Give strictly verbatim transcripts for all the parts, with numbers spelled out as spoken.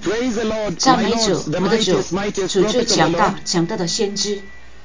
赞美主，我的主，主最强大强大的先知。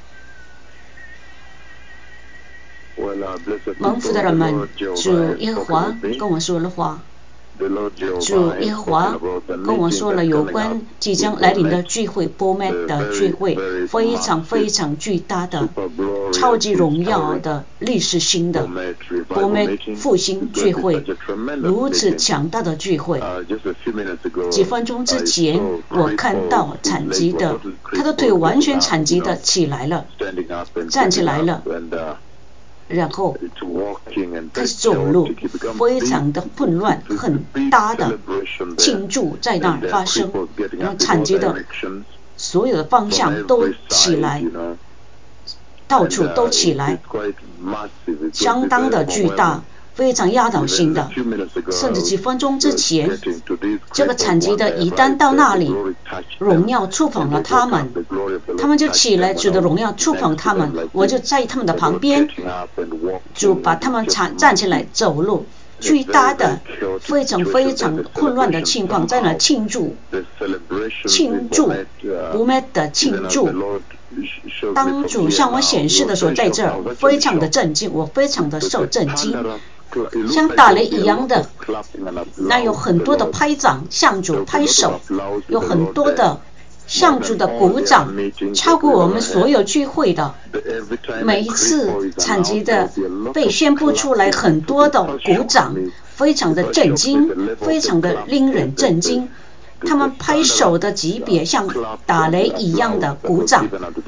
蒙福的人们，主耶和华跟我说了话。主耶和华跟我说了有关即将来临的聚会，波麦的聚会，非常非常巨大的、超级荣耀的、历史性的波麦复兴聚会，如此强大的聚会。几分钟之前，我看到残疾的，他的腿完全残疾的起来了，站起来了。然后开始走路，非常的混乱，很大的庆祝在那儿发生，然后残疾的所有的方向都起来，到处都起来，相当的巨大，非常压倒性的。甚至几分钟之前，这个残疾的一旦到那里，荣耀触碰了他们，他们就起来，主的荣耀触碰他们，我就在他们的旁边，主把他们站起来走路。巨大的、非常非常混乱的情况在那庆祝，庆祝不灭的庆祝。当主向我显示的时候，在这儿我非常的震惊，我非常的受震惊，像打雷一样的。那有很多的拍掌，向主拍手，有很多的向主的鼓掌，超过我们所有聚会的。每一次残疾的被宣布出来，很多的鼓掌，非常的震惊，非常的令人震惊。他们拍手的级别像打雷一样的鼓掌，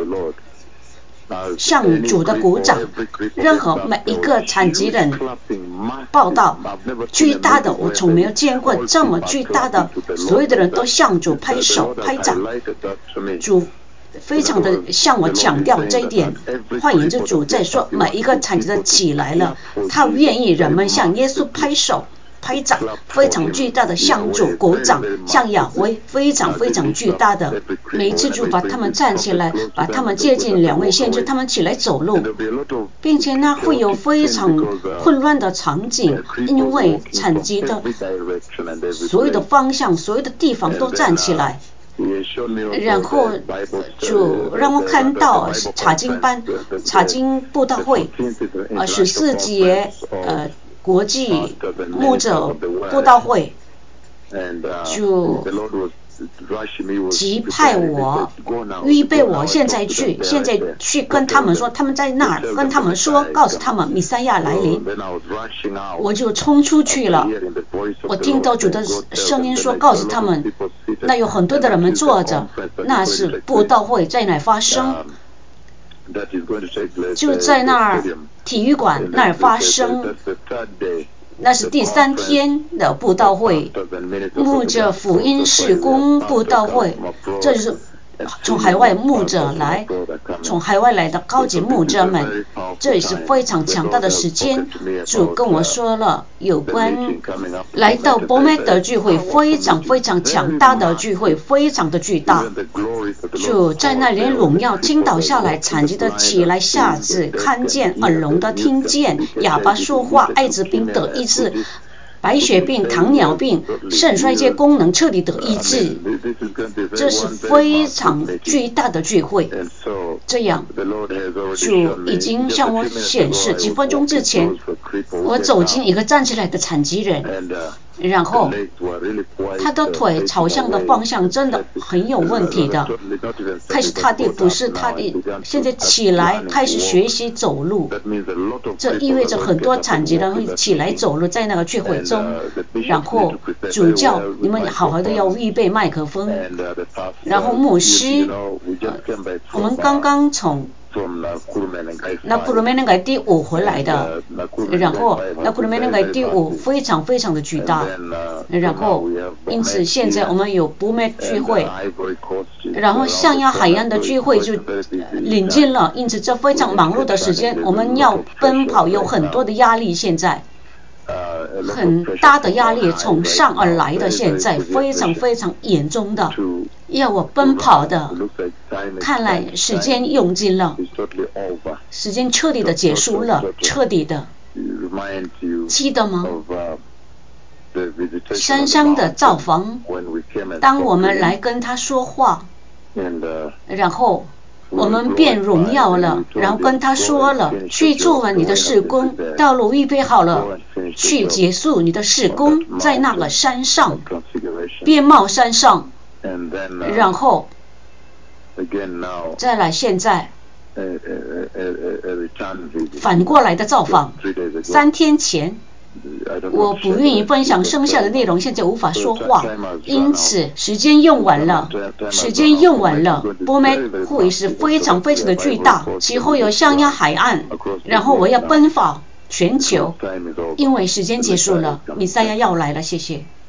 向主的鼓掌。任何每一个残疾人报道巨大的，我从没有见过这么巨大的，所有的人都向主拍手拍掌。主非常的向我强调这一点，换言之，主在说每一个残疾的起来了，他愿意人们向耶稣拍手拍掌，非常巨大的向主鼓掌，向亚辉非常非常巨大的。每一次主把他们站起来，把他们接近两位先知，他们起来走路，并且呢会有非常混乱的场景，因为残疾的所有的方向、所有的地方都站起来。然后主让我看到查经班、查经布道会，呃，十四节呃国际牧者布道会，就急派我预备我现在去，现在去跟他们说，他们在那儿跟他们说，告诉他们弥赛亚来临。我就冲出去了，我听到主的声音说，告诉他们，那有很多的人们坐着，那是布道会在哪发生，就在那儿体育馆那儿发生。那是第三天的布道会，牧者福音事工布道会，这就是从海外牧者来，从海外来的高级牧者们，这也是非常强大的时间。主跟我说了有关来到波麦的聚会，非常非常强大的聚会，非常的巨大。主在那里荣耀倾倒下来，残疾的起来下子看见，耳聋的听见，哑巴说话，艾滋病得医治，白血病、糖尿病、肾衰竭功能彻底得医治，这是非常巨大的聚会。这样，主已经向我显示，几分钟之前，我走进一个站起来的残疾人，然后他的腿朝向的方向真的很有问题的，开始踏地不是踏地，现在起来开始学习走路，这意味着很多残疾人会起来走路在那个聚会中。然后主教你们好好的要预备麦克风，然后牧师、呃、我们刚刚从那库鲁梅能改第五回来的，然后那库鲁梅能改第五非常非常的巨大，然后因此现在我们有布麦聚会，然后象牙海岸的聚会就临近了，因此这非常忙碌的时间，我们要奔跑，有很多的压力，现在很大的压力从上而来的，现在非常非常严重的要我奔跑的，看来时间用尽了，时间彻底的结束了，彻底的，记得吗？ 山上的造访，当我们来跟他说话，然后我们变荣耀了，然后跟他说了，去做完你的事工，道路预备好了，去结束你的事工，在那个山上，变貌山上，然后再来现在反过来的造访。三天前我不愿意分享剩下的内容，现在无法说话，因此时间用完了，时间用完了。波梅会是非常非常的巨大，其后有象牙海岸，然后我要奔跑全球，因为时间结束了，弥赛亚要来了，谢谢。